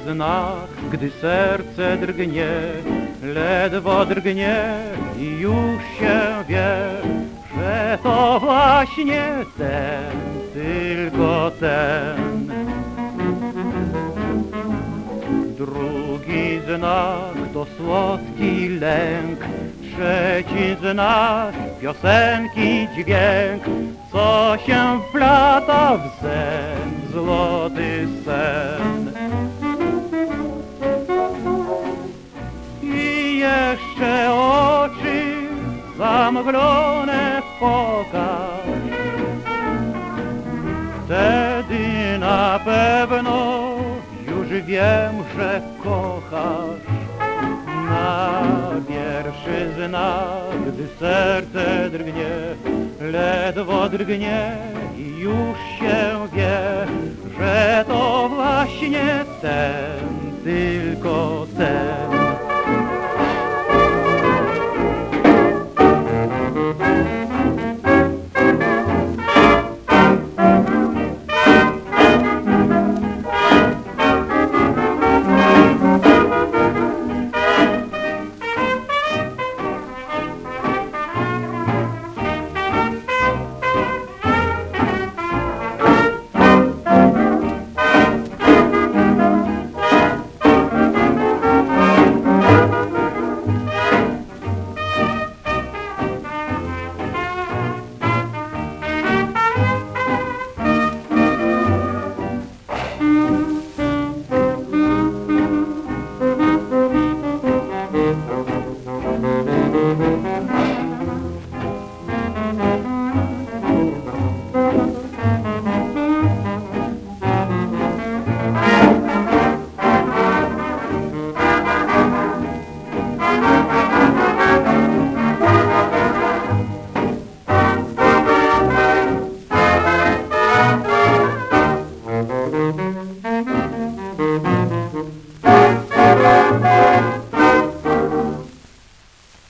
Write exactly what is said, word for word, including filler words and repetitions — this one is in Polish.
znak, gdy serce drgnie, ledwo drgnie i już się wie, że to właśnie ten, tylko ten. Drugi znak to słodki lęk, trzeci znak piosenki dźwięk, co się wplata w sen, złoty sen. I jeszcze oczy zamglone pokaż, wtedy na pewno już wiem, że kochasz. Na pierwszy znak, gdy serce drgnie, ledwo drgnie i już się wie, że to właśnie ten, tylko ten.